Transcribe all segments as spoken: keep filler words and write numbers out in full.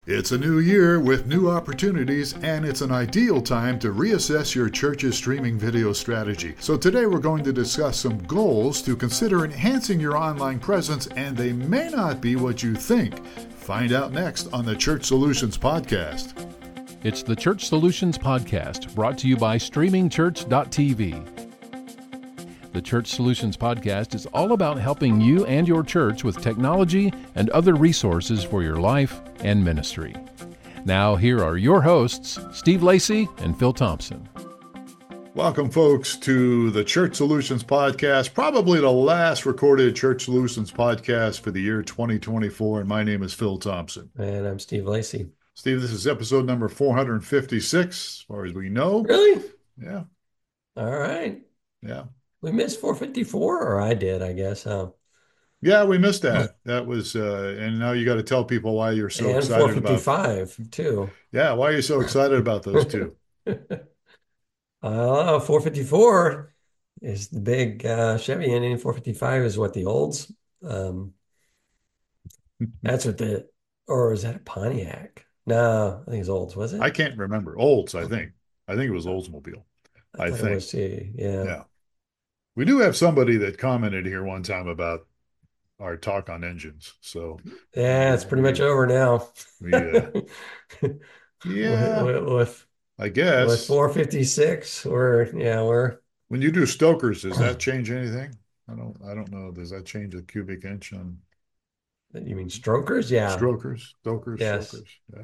It's a new year with new opportunities, and it's an ideal time to reassess your church's streaming video strategy. So today we're going to discuss some goals to consider enhancing your online presence, and they may not be what you think. Find out next on the Church Solutions Podcast. It's the Church Solutions Podcast, brought to you by streaming church dot t v. The Church Solutions Podcast is all about helping you and your church with technology and other resources for your life and ministry. Now, here are your hosts, Steve Lacy and Phil Thompson. Welcome, folks, to the Church Solutions Podcast, probably the last recorded Church Solutions Podcast for the year twenty twenty-four, and my name is Phil Thompson. And I'm Steve Lacy. Steve, this is episode number four hundred fifty-six, as far as we know. Really? Yeah. All right. Yeah. We missed four fifty-four, or I did, I guess, huh? Yeah, we missed that. That was, uh, and now you got to tell people why you're so and excited about. four fifty-five, too. Yeah, why are you so excited about those two? uh, four fifty-four is the big uh, Chevy engine. four fifty-five is what the Olds. Um, that's what the, or is that a Pontiac? No, I think it's Olds, was it? I can't remember. Olds, I think. I think it was Oldsmobile. I, I think. It was, yeah. Yeah. We do have somebody that commented here one time about our talk on engines. So yeah, it's pretty we, much over now. We, uh, yeah, with, with, I guess with four fifty-six, we're yeah, we're. When you do Stokers, does that change anything? I don't. I don't know. Does that change a cubic inch on? You mean strokers? Yeah. Strokers, Stokers, yes. Strokers. Yeah.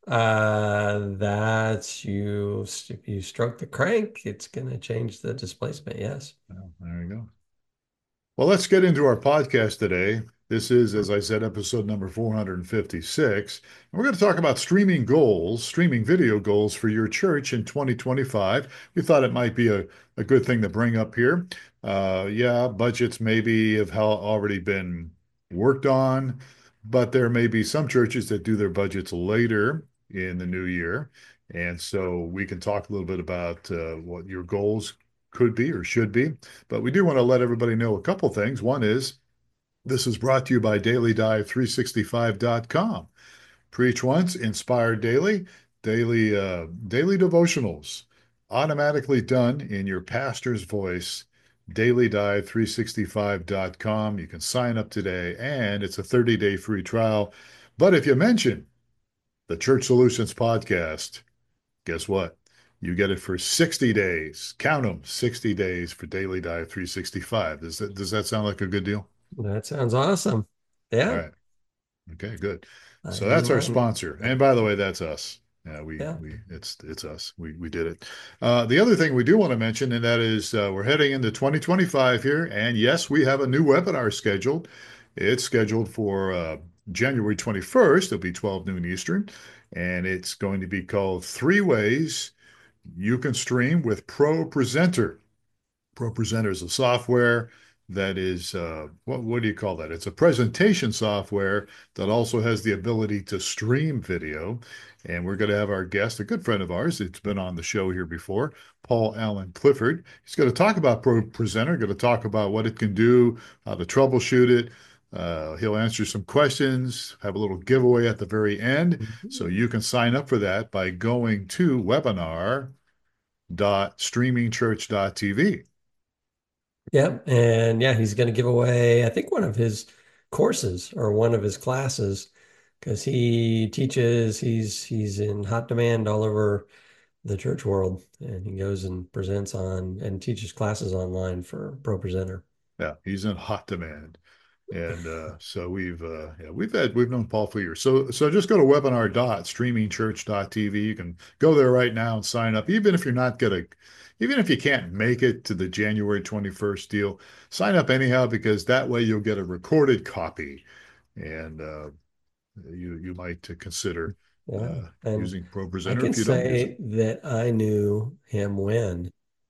Uh, that's you. If you stroke the crank, it's going to change the displacement. Yes. Well, there you go. Well, let's get into our podcast today. This is, as I said, episode number four hundred fifty-six. And we're going to talk about streaming goals, streaming video goals for your church in twenty twenty-five. We thought it might be a, a good thing to bring up here. Uh, yeah, budgets maybe have already been worked on, but there may be some churches that do their budgets later in the new year. And so we can talk a little bit about uh, what your goals could be or should be. But we do want to let everybody know a couple things. One is this is brought to you by daily dive three sixty-five dot com. Preach once, inspire daily, daily, uh, daily devotionals, automatically done in your pastor's voice. daily dive three sixty-five dot com. You can sign up today, and it's a thirty-day free trial. But if you mention the Church Solutions Podcast, guess what? You get it for sixty days. Count them, sixty days for daily dive three sixty-five. Does that, does that sound like a good deal? That sounds awesome. Yeah. All right. Okay, good. So that's our sponsor. And by the way, that's us. Yeah, we, yeah. we it's it's us. We we did it. Uh, the other thing we do want to mention, and that is uh, we're heading into twenty twenty-five here. And yes, we have a new webinar scheduled. It's scheduled for uh, January twenty-first. It'll be twelve noon Eastern. And it's going to be called Three Ways You Can Stream with ProPresenter. ProPresenter is a software that is, uh, what, what do you call that? It's a presentation software that also has the ability to stream video. And we're going to have our guest, a good friend of ours, it's been on the show here before, Paul Allen Clifford. He's going to talk about ProPresenter, going to talk about what it can do, how to troubleshoot it. Uh, he'll answer some questions, have a little giveaway at the very end. Mm-hmm. So you can sign up for that by going to webinar dot streaming church dot t v. Yeah, and yeah, he's going to give away, I think, one of his courses or one of his classes, because he teaches, he's he's in hot demand all over the church world, and he goes and presents on and teaches classes online for ProPresenter. Yeah, he's in hot demand. And uh, so we've uh, yeah, we've had we've known Paul for years. So so just go to webinar dot streaming church dot t v. You can go there right now and sign up. Even if you're not gonna, even if you can't make it to the January twenty-first deal, sign up anyhow, because that way you'll get a recorded copy, and uh, you you might consider yeah. uh, using ProPresenter. I can if you say don't use that I knew him when.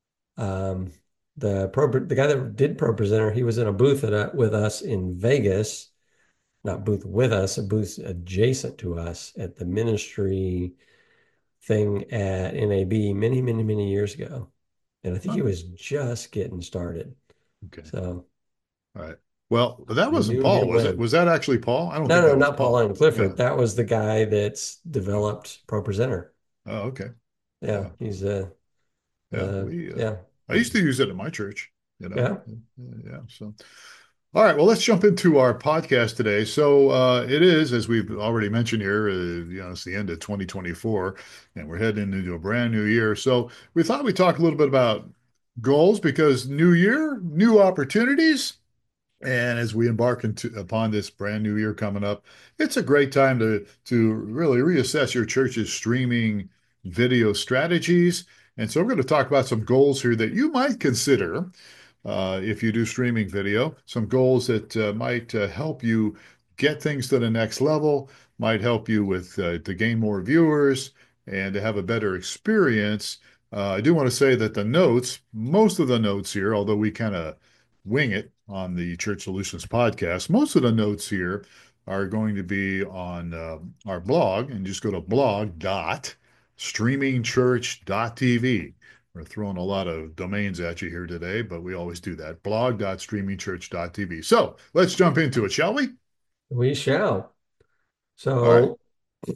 Um, The pro, the guy that did ProPresenter, he was in a booth at, with us in Vegas, not booth with us, a booth adjacent to us at the ministry thing at N A B many, many, many years ago. And I think he was just getting started. Okay. So, all right. Well, that I wasn't knew Paul, him was it? when. Was that actually Paul? I don't No, think no, that was not Paul Paul. Allen Yeah. Clifford. That was the guy that's Yeah. developed ProPresenter. Oh, okay. Yeah, Yeah. he's uh, Yeah. uh, We, uh, yeah, I used to use it at my church, you know. yeah. Yeah. So, all right. Well, let's jump into our podcast today. So, uh, it is, as we've already mentioned here, uh, you know, it's the end of twenty twenty-four and we're heading into a brand new year. So, we thought we'd talk a little bit about goals because new year, new opportunities. And as we embark into upon this brand new year coming up, it's a great time to to really reassess your church's streaming video strategies. And so we're going to talk about some goals here that you might consider uh, if you do streaming video, some goals that uh, might uh, help you get things to the next level, might help you with uh, to gain more viewers and to have a better experience. Uh, I do want to say that the notes, most of the notes here, although we kind of wing it on the Church Solutions podcast, most of the notes here are going to be on uh, our blog, and just go to blog dot streaming church dot t v. We're throwing a lot of domains at you here today, but we always do that. blog dot streaming church dot t v. So let's jump into it, shall we? We shall. All right. So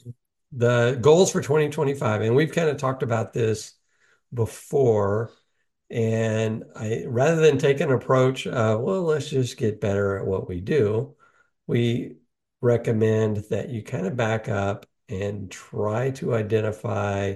the goals for twenty twenty-five, and we've kind of talked about this before. And I, rather than take an approach, uh, well, let's just get better at what we do, we recommend that you kind of back up and try to identify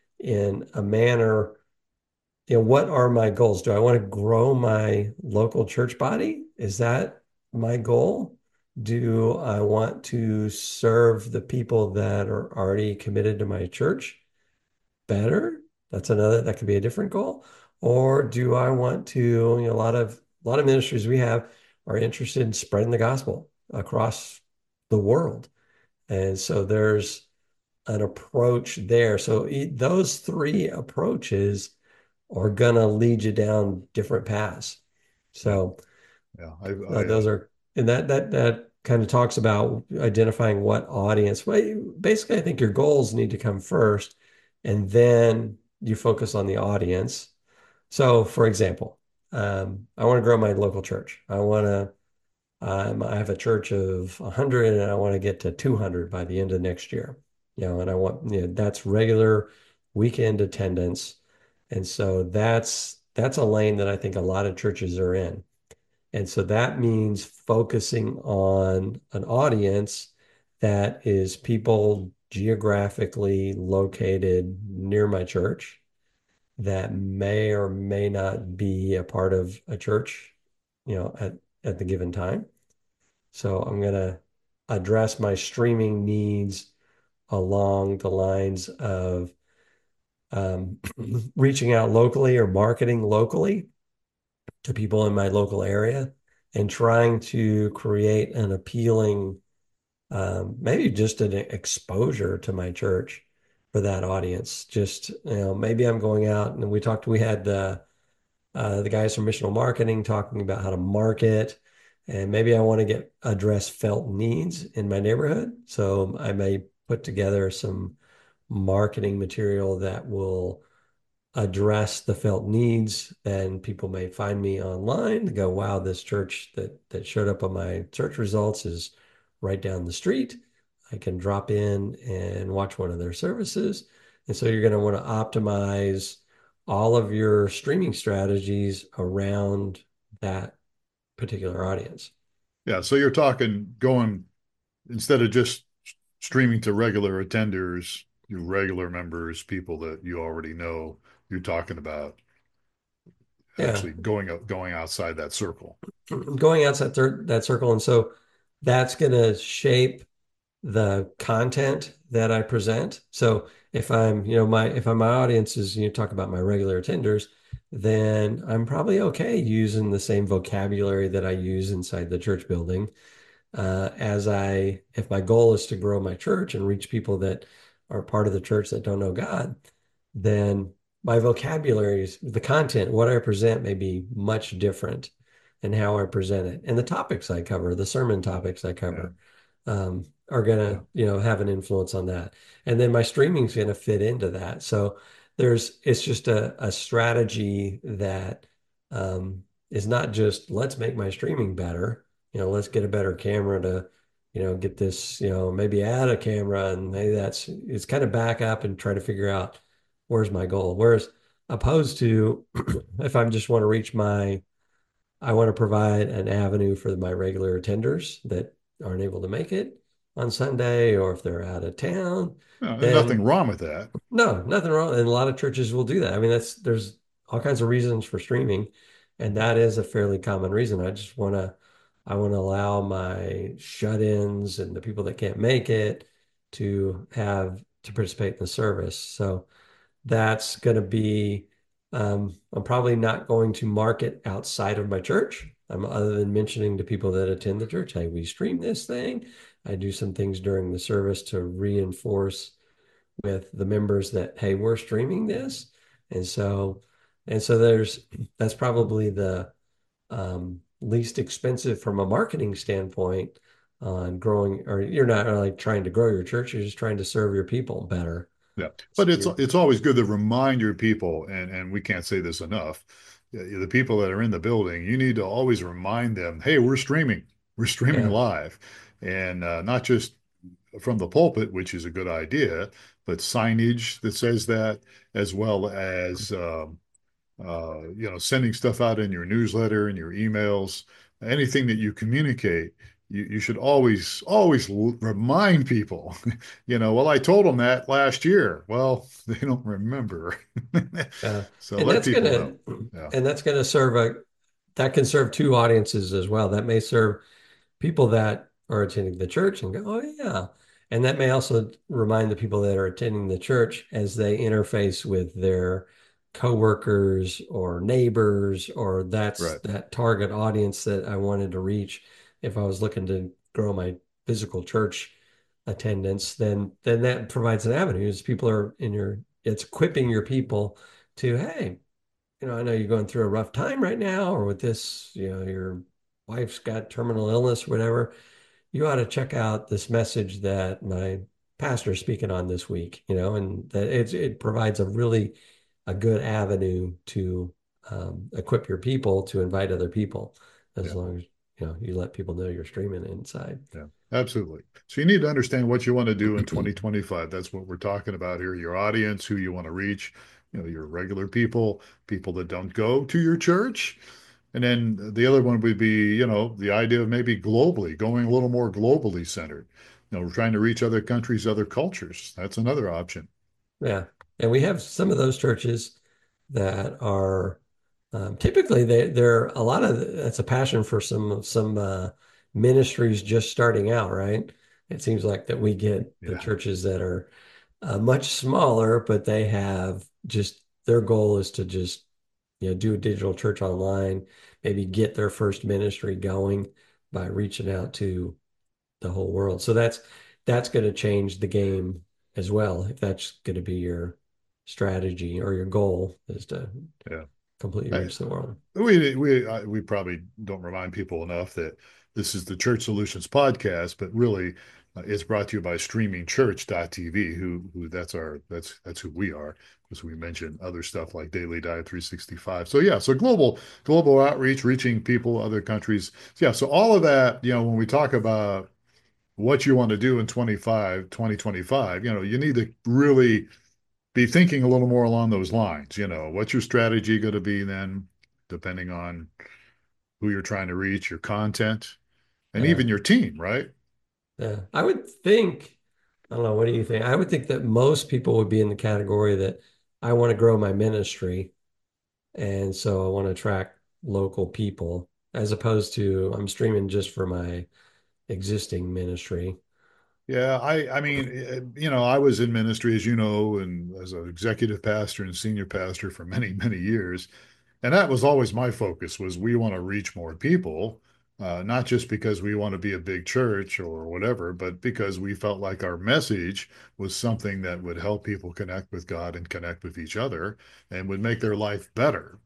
in a manner, you know, what are my goals? Do I want to grow my local church body? Is that my goal? Do I want to serve the people that are already committed to my church better? That's another, that could be a different goal. Or do I want to, you know, a lot of a lot of ministries we have are interested in spreading the gospel across the world. And so there's an approach there. So e- those three approaches are gonna lead you down different paths. Yeah. So Yeah. I, uh, I, uh, those are, and that that that kind of talks about identifying what audience. Well, basically, I think your goals need to come first, and then you focus on the audience. So, for example, um, I want to grow my local church. I want to. Um, I have a church of one hundred, and I want to get to two hundred by the end of next year. You know, and I want, you know, that's regular weekend attendance, and so that's that's a lane that I think a lot of churches are in. And so that means focusing on an audience that is people geographically located near my church that may or may not be a part of a church, you know, at, at the given time. So I'm going to address my streaming needs along the lines of um, reaching out locally or marketing locally to people in my local area and trying to create an appealing, um, maybe just an exposure to my church for that audience. Just, you know, maybe I'm going out and we talked, we had uh, uh, the guys from Missional Marketing talking about how to market. And maybe I want to get address felt needs in my neighborhood. So I may put together some marketing material that will address the felt needs, then people may find me online to go, wow, this church that that showed up on my search results is right down the street. I can drop in and watch one of their services. And so you're going to want to optimize all of your streaming strategies around that particular audience. yeah. So you're talking going instead of just streaming to regular attenders, your regular members, people that you already know, you're talking about Yeah, actually going up, going outside that circle. going outside that, that circle. And so that's going to shape the content that I present. So if I'm, you know, my if I'm, my audience is, you know, talk about my regular attenders, then I'm probably okay using the same vocabulary that I use inside the church building. Uh, as I, if my goal is to grow my church and reach people that are part of the church that don't know God, then my vocabulary is the content, what I present may be much different in how I present it. And the topics I cover, the sermon topics I Yeah. cover, um, are Yeah. gonna, you know, have an influence on that. And then my streaming's gonna fit into that. So there's it's just a, a strategy that um, is not just let's make my streaming better, you know, let's get a better camera to, you know, get this, you know, maybe add a camera and maybe that's it's kind of back up and try to figure out where's my goal. Whereas opposed to if I just want to reach my I want to provide an avenue for my regular attenders that aren't able to make it on Sunday, or if they're out of town, No, there's nothing then wrong with that. no, nothing wrong. And a lot of churches will do that. I mean, that's there's all kinds of reasons for streaming, and that is a fairly common reason. I just want to I want to allow my shut-ins and the people that can't make it to have to participate in the service. So that's going to be, um, I'm probably not going to market outside of my church. Um, other than mentioning to people that attend the church, hey, we stream this thing. I do some things during the service to reinforce with the members that, hey, we're streaming this. And so, and so there's, that's probably the um, least expensive from a marketing standpoint on growing, or you're not really trying to grow your church, you're just trying to serve your people better. Yeah, So but it's you're, it's always good to remind your people, and and we can't say this enough. uh, The people that are in the building, you need to always remind them, hey, we're streaming, we're streaming yeah, live, and uh, not just from the pulpit, which is a good idea, but signage that says that, as well as um, uh, you know, sending stuff out in your newsletter and your emails, anything that you communicate, you, you should always, always remind people, you know, well, I told them that last year. Well, they don't remember. yeah. So And let that's people gonna know. Yeah. and that's gonna serve a that can serve two audiences as well. That may serve people that are attending the church and go, oh yeah. And that may also remind the people that are attending the church as they interface with their coworkers or neighbors, or that's Right. that target audience that I wanted to reach if I was looking to grow my physical church attendance, then then that provides an avenue as people are in your it's equipping your people to, hey, you know, I know you're going through a rough time right now, or with this, you know, your wife's got terminal illness, whatever. You ought to check out this message that my pastor is speaking on this week, you know, and that it's, it provides a really a good avenue to um, equip your people to invite other people, as Yeah. long as, you know, you let people know you're streaming inside. Yeah. Absolutely. So you need to understand what you want to do in twenty twenty-five. That's what we're talking about here. Your audience, who you want to reach, you know, your regular people, people that don't go to your church. And then the other one would be, you know, the idea of maybe globally, going a little more globally centered. You know, we're trying to reach other countries, other cultures. That's another option. Yeah. And we have some of those churches that are um, typically they they're a lot of that's a passion for some some uh, ministries just starting out, right? It seems like that we get the Yeah. churches that are uh, much smaller, but they have just their goal is to just, you know, do a digital church online, maybe get their first ministry going by reaching out to the whole world. So that's that's going to change the game as well. If that's going to be your strategy or your goal is to Yeah. completely I, reach the world. we we I, we probably don't remind people enough that this is the Church Solutions podcast, but really uh, it's brought to you by streaming church dot t v, who who that's our that's that's who we are, because we mentioned other stuff like Daily Diet three sixty-five. So yeah, so global global outreach, reaching people, other countries. So yeah, so all of that, you know, when we talk about what you want to do in twenty-five, twenty twenty-five, you know, you need to really be thinking a little more along those lines. You know, what's your strategy going to be then, depending on who you're trying to reach, your content, and Yeah. even your team, right? Yeah. I would think, I don't know, what do you think? I would think that most people would be in the category that I want to grow my ministry. And so I want to attract local people as opposed to I'm streaming just for my existing ministry. Yeah, I I mean, eh, you know, I was in ministry, as you know, and as an executive pastor and senior pastor for many, many years. And that was always my focus was we want to reach more people, uh, not just because we want to be a big church or whatever, but because we felt like our message was something that would help people connect with God and connect with each other and would make their life better.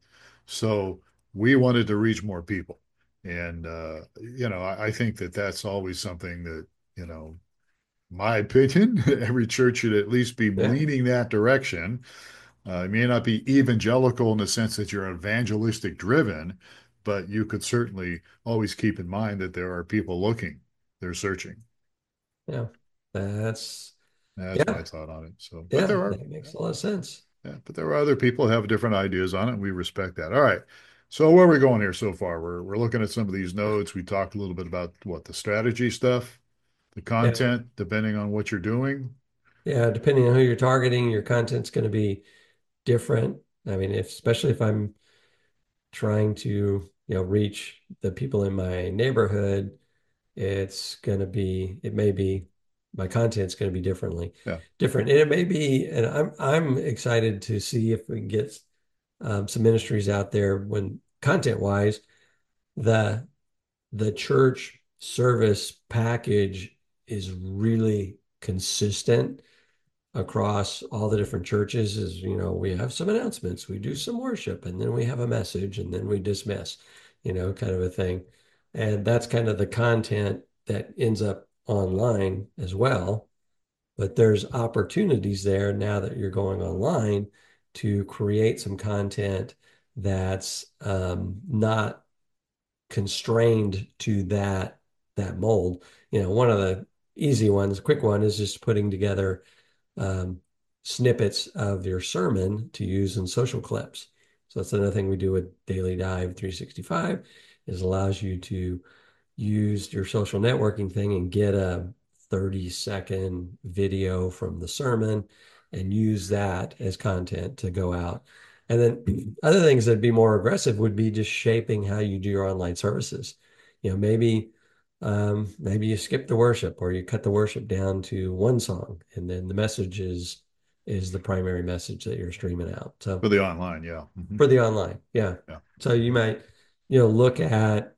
So we wanted to reach more people. And, uh, you know, I, I think that that's always something that, you know, my opinion, every church should at least be Yeah. leaning that direction. Uh, it may not be evangelical in the sense that you're evangelistic driven, but you could certainly always keep in mind that there are people looking, they're searching. Yeah. That's, That's my yeah. thought on it. So, but Yeah. there are, That makes a lot of sense. yeah, but there are other people who have different ideas on it, and we respect that. All right. So where are we going here so far? We're we're looking at some of these notes. We talked a little bit about what the strategy stuff, the Yeah. content, depending on what you're doing. Yeah. Depending on who you're targeting, your content's going to be different. I mean, if, especially if I'm trying to, you know, reach the people in my neighborhood, it's going to be, it may be, my content's going to be differently, Yeah. different. And it may be, and I'm, I'm excited to see if we can get um, some ministries out there when content wise, the, the church service package is really consistent across all the different churches. Is, you know, we have some announcements, we do some worship, and then we have a message, and then we dismiss, you know, kind of a thing. And that's kind of the content that ends up online as well. But there's opportunities there now that you're going online to create some content that's um, not constrained to that that mold. You know, one of the easy ones, quick one, is just putting together um, snippets of your sermon to use in social clips. So that's another thing we do with Daily Dive three sixty-five is allows you to use your social networking thing and get a thirty second video from the sermon and use that as content to go out. And then other things that'd be more aggressive would be just shaping how you do your online services. You know, maybe um, maybe you skip the worship or you cut the worship down to one song and then the message is is the primary message that you're streaming out. So For the online, yeah. Hmm. for the online, yeah. Yeah. So you might, you know, look at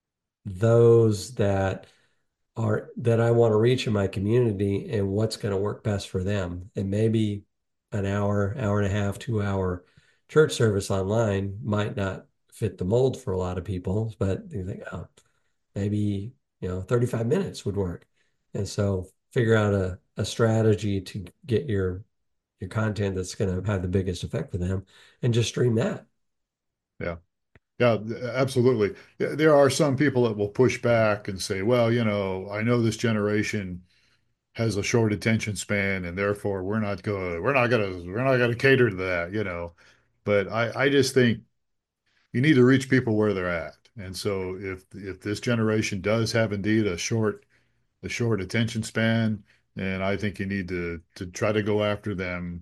those that are that I want to reach in my community and what's going to work best for them. And maybe an hour, hour and a half, two hour church service online might not fit the mold for a lot of people, but you think, oh, maybe, you know, thirty-five minutes would work. And so figure out a, a strategy to get your your content that's going to have the biggest effect for them and just stream that. Yeah. Yeah, absolutely. There are some people that will push back and say, well, you know, I know this generation has a short attention span and therefore we're not going we're not going to we're not going to cater to that, you know. But I I just think you need to reach people where they're at. And so if if this generation does have indeed a short a short attention span, and I think you need to to try to go after them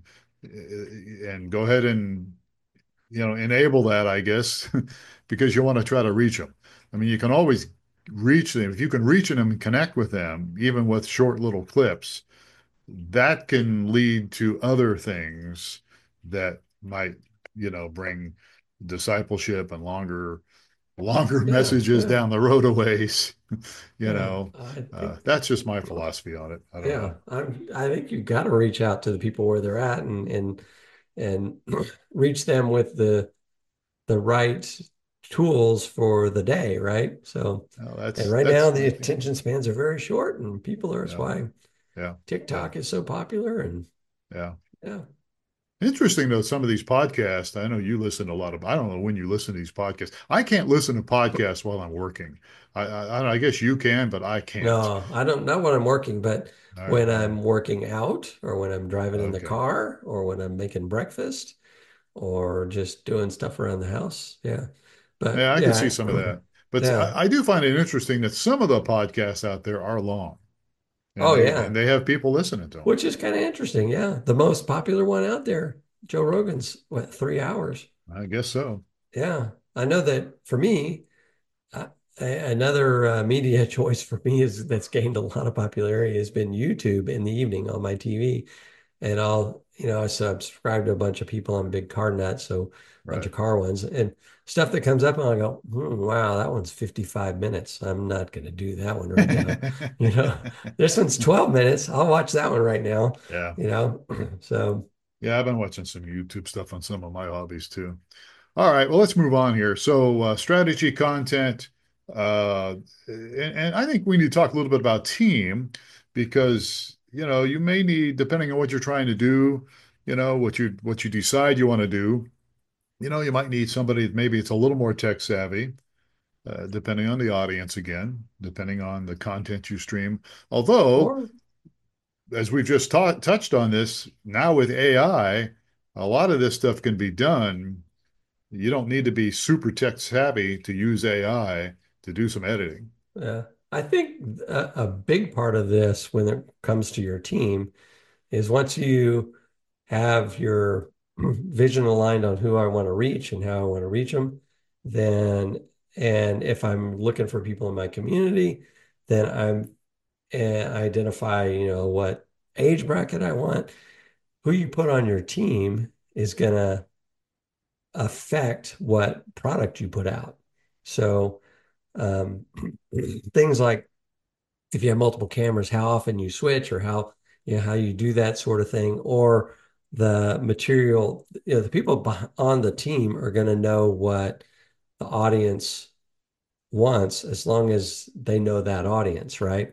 eh, and go ahead and you know, enable that, I guess, because you want to try to reach them. I mean, you can always reach them. If you can reach them and connect with them, even with short little clips, that can lead to other things that might, you know, bring discipleship and longer, longer Yeah, messages yeah, down the road a ways. You yeah. know, I uh, think, that's just my philosophy on it. I don't yeah, know. I'm, I think you've got to reach out to the people where they're at and and and reach them with the the right tools for the day, right? So, No, and that's right now that's the attention spans are very short, and people are that's yeah, why yeah, yeah, TikTok is so popular. And yeah. yeah, Interesting though, some of these podcasts, I know you listen to a lot of, I don't know when you listen to these podcasts. I can't listen to podcasts while I'm working. I, I, I guess you can, but I can't. no, I don't know when I'm working, but All right, when well, I'm working out, or when I'm driving in the okay. car, or when I'm making breakfast, or just doing stuff around the house, yeah. But Yeah, I could see yeah, some of that. But yeah. I, I do find it interesting that some of the podcasts out there are long and Oh they yeah. and they have people listening to them. Which is kind of interesting. Yeah. The most popular one out there, Joe Rogan's, what, three hours? I guess so. Yeah. I know that for me, uh, a- another uh, media choice for me is that's gained a lot of popularity has been YouTube in the evening on my T V. And I'll, you know, I subscribe to a bunch of people. I'm a big car nut, so a bunch Right. of car ones and stuff that comes up, and I go, hmm, wow, that one's fifty-five minutes. I'm not going to do that one right now. You know, this one's twelve minutes. I'll watch that one right now, Yeah. you know. So, Yeah, I've been watching some YouTube stuff on some of my hobbies too. All right, well, let's move on here. So, uh, strategy content, uh, and, and I think we need to talk a little bit about team because, you know, you may need, depending on what you're trying to do, you know, what you what you decide you want to do, you know, you might need somebody, maybe it's a little more tech savvy. uh, depending on the audience again, depending on the content you stream. Although, Or as we've just taught, touched on this, now with A I, a lot of this stuff can be done. You don't need to be super tech savvy to use A I to do some editing. yeah, I think a, a big part of this when it comes to your team is once you have your vision aligned on who I want to reach and how I want to reach them, then and if I'm looking for people in my community, then I'm and identify, you know, what age bracket I want. Who you put on your team is going to affect what product you put out. So um, things like if you have multiple cameras, how often you switch or how you know how you do that sort of thing, or the material, you know, the people on the team are going to know what the audience wants as long as they know that audience, right?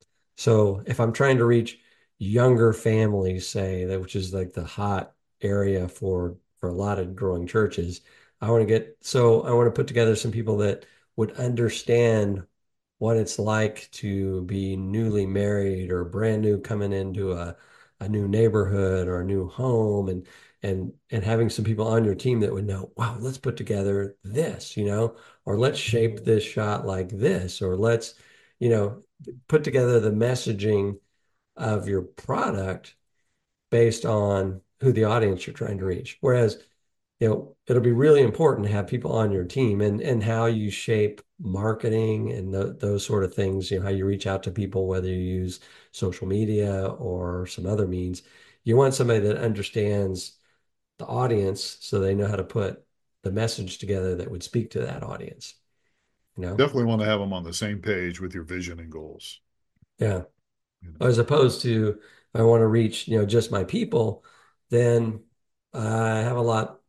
So if I'm trying to reach younger families, say that which is like the hot area for for a lot of growing churches, I want to get so I want to put together some people that would understand what it's like to be newly married or brand new coming into a a new neighborhood or a new home and and and having some people on your team that would know, wow, let's put together this, you know, or let's shape this shot like this, or let's, you know, put together the messaging of your product based on who the audience you're trying to reach. Whereas, you know, it'll be really important to have people on your team and and how you shape marketing and th those sort of things, you know, how you reach out to people, whether you use social media or some other means. You want somebody that understands the audience so they know how to put the message together that would speak to that audience, you know? Definitely want to have them on the same page with your vision and goals. Yeah. You know, As opposed to if I want to reach, you know, just my people, then I have a lot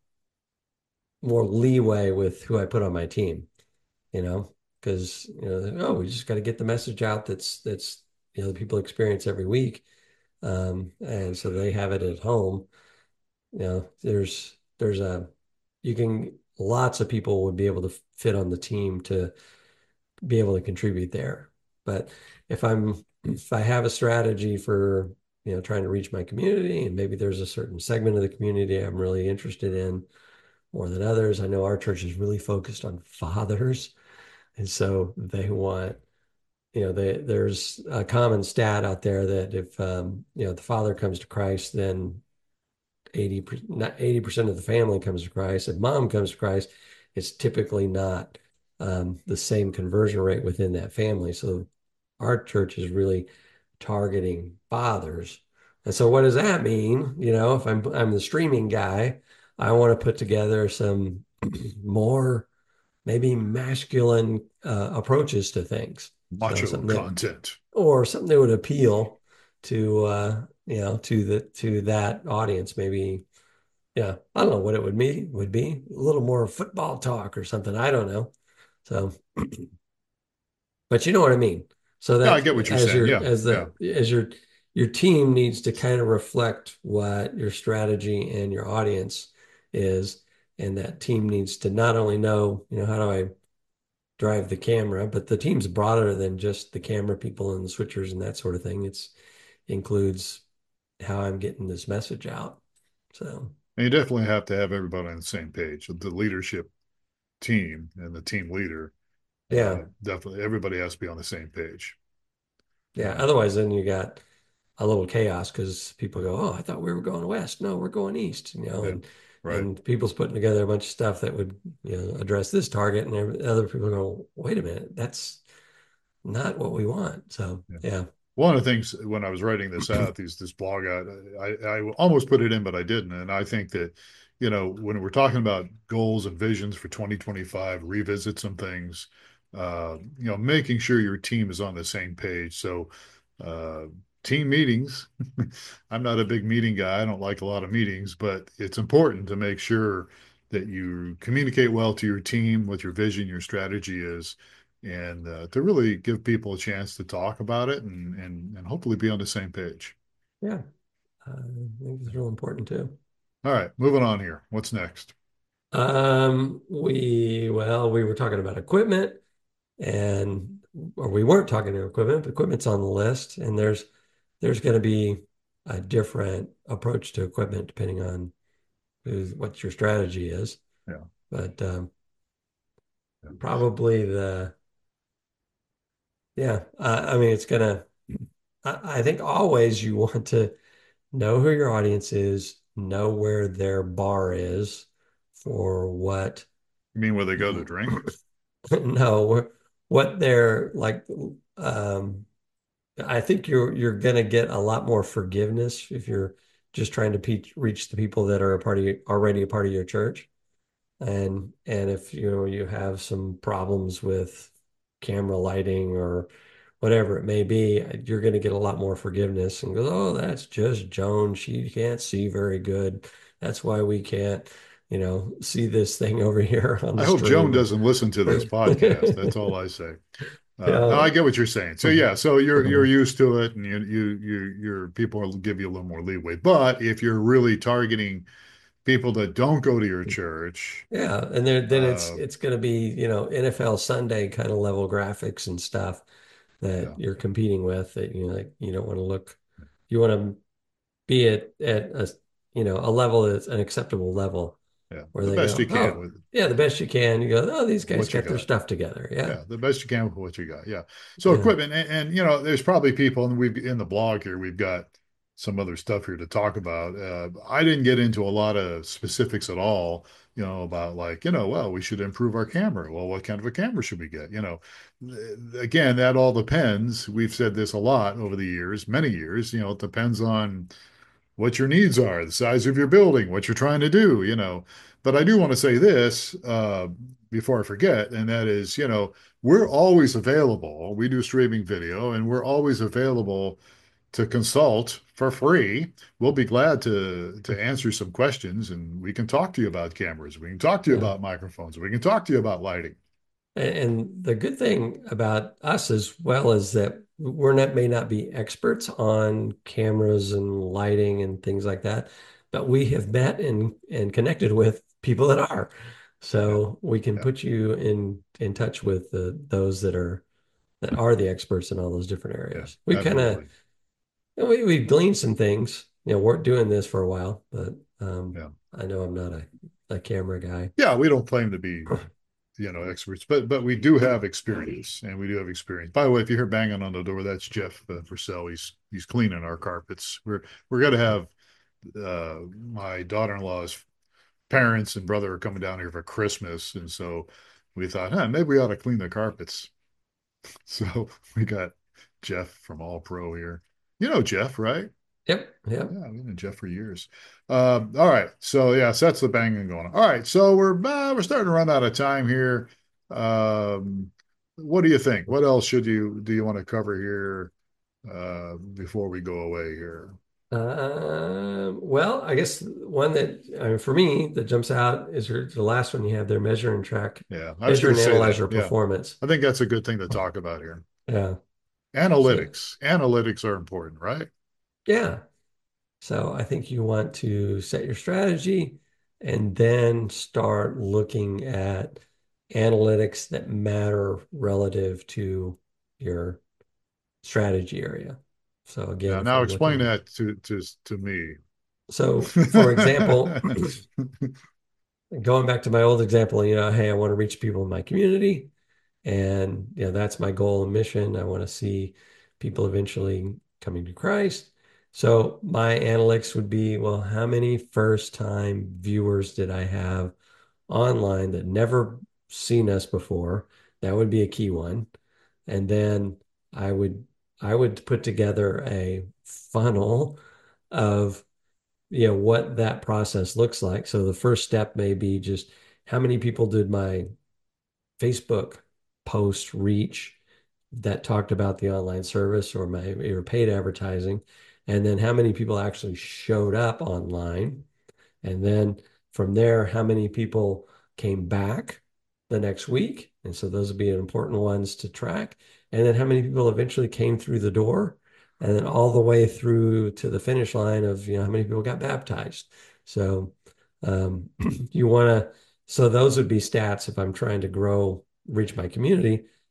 more leeway with who I put on my team, you know, because you know, oh, we just got to get the message out that's that's you know the people experience every week, um, and so they have it at home. You know, there's there's a you can lots of people would be able to fit on the team to be able to contribute there. But if I'm if I have a strategy for you know trying to reach my community, and maybe there's a certain segment of the community I'm really interested in more than others. I know our church is really focused on fathers, and so they want you know they, there's a common stat out there that if um, you know the father comes to Christ, then eighty not eighty percent of the family comes to Christ. If mom comes to Christ, it's typically not um, the same conversion rate within that family. So our church is really targeting fathers. And so what does that mean? You know, if I'm I'm the streaming guy, I want to put together some more maybe masculine uh, approaches to things. So macho something that content. or something that would appeal to uh, you know, to the to that audience. Maybe, yeah, I don't know what it would be would be a little more football talk or something. I don't know. So but you know what I mean. So Yeah, I that get what you're as saying. your Yeah, as yeah. the as your your team needs to kind of reflect what your strategy and your audience is, and that team needs to not only know, you know, how do I drive the camera, but the team's broader than just the camera people and the switchers and that sort of thing. It's includes how I'm getting this message out. So And you definitely have to have everybody on the same page. The leadership team and the team leader, uh, yeah, definitely everybody has to be on the same page. yeah. Uh, Otherwise, then you got a little chaos because people go, "Oh, I thought we were going west. No, we're going east." You know, yeah, and right. and people's putting together a bunch of stuff that would you know address this target, and every- other people go, "Wait a minute, that's not what we want." So Yeah. yeah, One of the things when I was writing this out, these this blog out, I, I almost put it in, but I didn't. And I think that, you know, when we're talking about goals and visions for twenty twenty-five, revisit some things, uh, you know, making sure your team is on the same page. So, uh, team meetings, I'm not a big meeting guy. I don't like a lot of meetings, but it's important to make sure that you communicate well to your team, what your vision, your strategy is, and uh, to really give people a chance to talk about it and and and hopefully be on the same page. yeah, uh, I think it's real important too. All right, moving on here. What's next? Um, we well, we were talking about equipment. and or we weren't talking to equipment, but equipment's on the list, and there's there's going to be a different approach to equipment depending on who's, what your strategy is. Yeah. But um, Yeah. probably the yeah, uh, I mean it's gonna. I, I think always you want to know who your audience is, know where their bar is for what. You mean where they go to drink? No, what they're like. Um, I think you're you're gonna get a lot more forgiveness if you're just trying to pe reach the people that are a part of your, already a part of your church. And and if you know you have some problems with camera lighting or whatever it may be, you're going to get a lot more forgiveness and go, oh, that's just Joan. She can't see very good. That's why we can't, you know, see this thing over here on I the hope Joan stream. doesn't listen to this podcast. That's all I say. Uh, no, Yeah. I get what you're saying. So yeah, so you're you're used to it, and you you you your people will give you a little more leeway. But if you're really targeting people that don't go to your church, Yeah, and then then it's uh, it's going to be, you know, N F L Sunday kind of level graphics and stuff that yeah, you're competing with that you like you don't want to look you want to be at at a you know a level that's an acceptable level yeah, where the they best go, you can oh, with yeah, the best you can. You go, oh, these guys what you got their got. stuff together. Yeah. Yeah, the best you can with what you got. Yeah. So Yeah. equipment, and, and you know, there's probably people, and we've in the blog here, we've got some other stuff here to talk about. Uh, I didn't get into a lot of specifics at all, you know, about like, you know, well, we should improve our camera. Well, what kind of a camera should we get? You know, again, that all depends. We've said this a lot over the years, many years, you know, it depends on what your needs are, the size of your building, what you're trying to do, you know. But I do want to say this uh, before I forget, and that is, you know, we're always available. We do streaming video, and we're always available to consult for free. We'll be glad to to answer some questions, and we can talk to you about cameras. We can talk to you Yeah. about microphones. We can talk to you about lighting. And, and the good thing about us as well is that we're not may not be experts on cameras and lighting and things like that, but we have met and and connected with people that are. Yeah, So we can yeah, put you in in touch with the those that are that are the experts in all those different yeah, areas. We kind of absolutely. we we've gleaned some things. You know, we're doing this for a while, but um, Yeah, I know I'm not a, a camera guy. yeah. We don't claim to be you know experts, but but we do have experience, and we do have experience. By the way, if you hear banging on the door, that's Jeff uh, Purcell. He's he's cleaning our carpets. We're we're gonna have uh, my daughter-in-law's parents and brother are coming down here for Christmas, and so we thought, huh, maybe we ought to clean the carpets. So we got Jeff from All Pro here. You know Jeff, right? Yep, yep. Yeah, we've known Jeff for years. Um, all right, so yeah, so that's the banging going on. All right, so we're uh, we're starting to run out of time here. Um, what do you think? What else should you do you want to cover here uh, before we go away here? Um, well, I guess one that I mean, for me that jumps out is your, the last one you have there, measure and track, Yeah, I was measure going and to say analyze that. your Yeah, performance. I think that's a good thing to talk about here. Yeah. So Analytics. Analytics are important, right? yeah. So I think you want to set your strategy and then start looking at analytics that matter relative to your strategy area. So again, Yeah. if Now I'm explain looking, that to to to me. so for example, going back to my old example, you know, hey, I want to reach people in my community. And you know, that's my goal and mission. I want to see people eventually coming to Christ. So my analytics would be, well, how many first time viewers did I have online that never seen us before? That would be a key one. And then I would I would put together a funnel of you know what that process looks like. So the first step may be just how many people did my Facebook post reach that talked about the online service or my or paid advertising, and then how many people actually showed up online, and then from there, how many people came back the next week, and so those would be important ones to track, and then how many people eventually came through the door, and then all the way through to the finish line of you know how many people got baptized. So um, you want to, so those would be stats if I'm trying to grow, reach my community.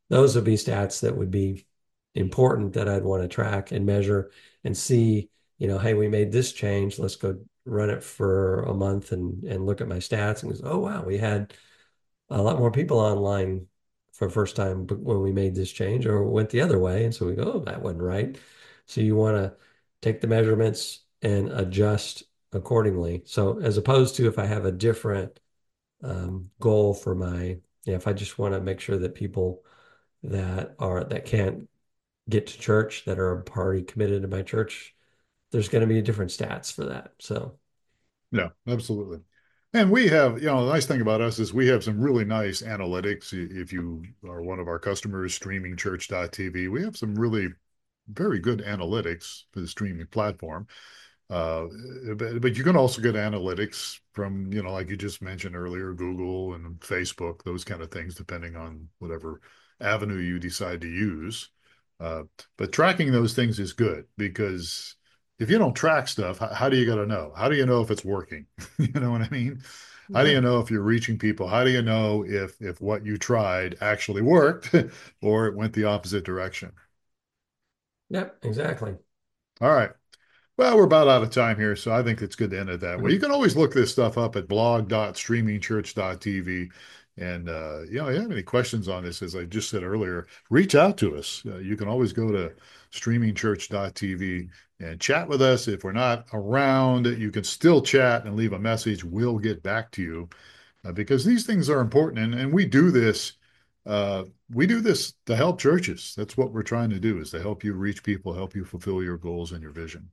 those would be stats that would be important that I'd want to track and measure and see, you know, hey, we made this change. Let's go run it for a month and and look at my stats and go, oh wow, we had a lot more people online for the first time when we made this change, or went the other way. And so we go, oh, that wasn't right. So you want to take the measurements and adjust accordingly. So as opposed to if I have a different um, goal for my, yeah, if I just want to make sure that people that are that can't get to church that are already committed to my church, there's going to be different stats for that. So Yeah, absolutely. And we have, you know, the nice thing about us is we have some really nice analytics. If you are one of our customers, streaming church dot t v, we have some really very good analytics for the streaming platform. Uh, but, but you can also get analytics from, you know, like you just mentioned earlier, Google and Facebook, those kind of things, depending on whatever avenue you decide to use. Uh, but tracking those things is good because if you don't track stuff, how, how do you got to know? How do you know if it's working? You know what I mean? How do yeah, you know if you're reaching people? How do you know if if what you tried actually worked or it went the opposite direction? yep, exactly. All right. Well, we're about out of time here, so I think it's good to end it that way. You can always look this stuff up at blog dot streaming church dot t v. And, uh, you know, if you have any questions on this, as I just said earlier, reach out to us. Uh, you can always go to streaming church dot t v and chat with us. If we're not around, you can still chat and leave a message. We'll get back to you uh, because these things are important. And, and we do this. Uh, we do this to help churches. That's what we're trying to do is to help you reach people, help you fulfill your goals and your vision.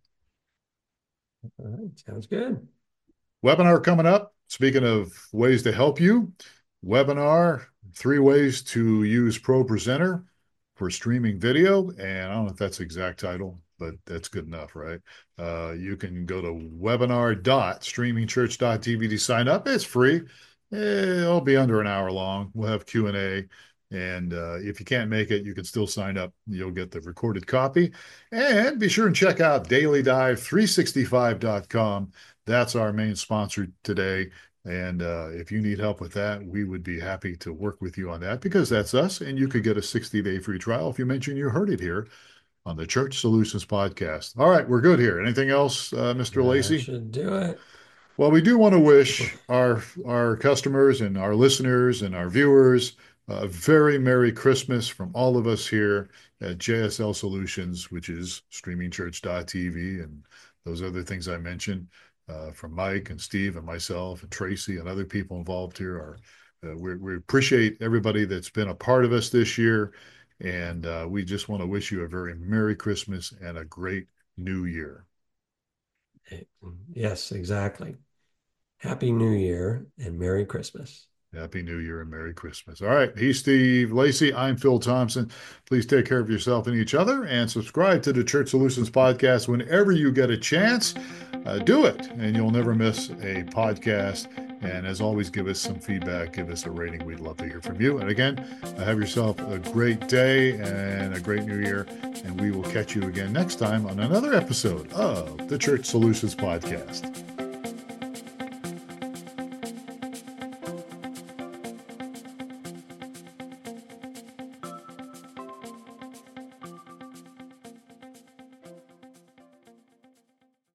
All right, sounds good. Webinar coming up. Speaking of ways to help you, webinar, three ways to use ProPresenter for streaming video. And I don't know if that's the exact title, but that's good enough, right? Uh, you can go to webinar dot streaming church dot t v to sign up. It's free. It'll be under an hour long. We'll have Q and A. And uh, if you can't make it, you can still sign up. You'll get the recorded copy. And be sure and check out daily dive three sixty-five dot com. That's our main sponsor today. And uh, if you need help with that, we would be happy to work with you on that because that's us. And you could get a sixty day free trial if you mention you heard it here on the Church Solutions Podcast. All right, we're good here. Anything else, uh, mister That Lacey? should do it. Well, we do want to wish our our customers and our listeners and our viewers a very Merry Christmas from all of us here at J S L Solutions, which is streaming church dot t v and those other things I mentioned. Uh, from Mike and Steve and myself and Tracy and other people involved here are uh, we, we appreciate everybody that's been a part of us this year, and uh, we just want to wish you a very Merry Christmas and a great New Year. Yes, exactly. Happy New Year and Merry Christmas. Happy New Year and Merry Christmas. All right. He's Steve Lacey. I'm Phil Thompson. Please take care of yourself and each other and subscribe to the Church Solutions Podcast whenever you get a chance. Uh, do it, and you'll never miss a podcast. And as always, give us some feedback. Give us a rating. We'd love to hear from you. And again, have yourself a great day and a great New Year. And we will catch you again next time on another episode of the Church Solutions Podcast.